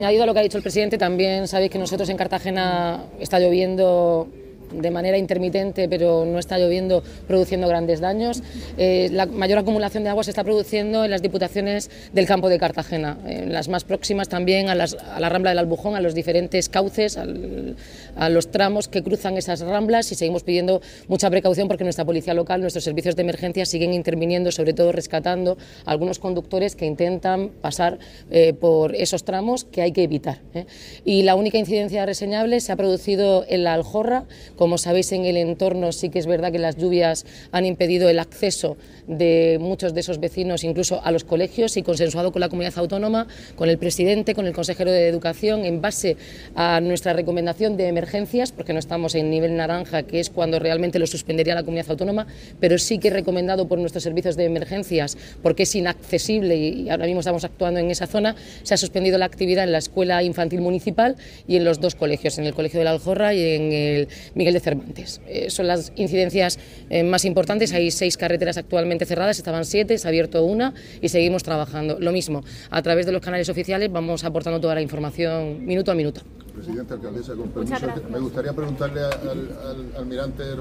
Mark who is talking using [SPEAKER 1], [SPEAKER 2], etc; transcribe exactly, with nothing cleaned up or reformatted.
[SPEAKER 1] Añadido a lo que ha dicho el presidente, también sabéis que nosotros en Cartagena está lloviendo de manera intermitente, pero no está lloviendo produciendo grandes daños. Eh, la mayor acumulación de agua se está produciendo en las diputaciones del campo de Cartagena, en las más próximas también a, las, a la Rambla del Albujón, a los diferentes cauces, al, a los tramos que cruzan esas ramblas, y seguimos pidiendo mucha precaución porque nuestra policía local, nuestros servicios de emergencia siguen interviniendo, sobre todo rescatando a algunos conductores que intentan pasar eh, por esos tramos que hay que evitar. ¿eh? Y la única incidencia reseñable se ha producido en la Aljorra. Como sabéis, en el entorno sí que es verdad que las lluvias han impedido el acceso de muchos de esos vecinos incluso a los colegios, y consensuado con la comunidad autónoma, con el presidente, con el consejero de Educación, en base a nuestra recomendación de emergencias, porque no estamos en nivel naranja, que es cuando realmente lo suspendería la comunidad autónoma, pero sí que recomendado por nuestros servicios de emergencias, porque es inaccesible y ahora mismo estamos actuando en esa zona. Se ha suspendido la actividad en la escuela infantil municipal y en los dos colegios, en el colegio de la Aljorra y en el Miguel de Cervantes. Eh, son las incidencias eh, más importantes. Hay seis carreteras actualmente cerradas, estaban siete, se ha abierto una y seguimos trabajando. Lo mismo, a través de los canales oficiales vamos aportando toda la información minuto a minuto.
[SPEAKER 2] Presidente, alcaldesa, con permiso, me gustaría preguntarle al, al almirante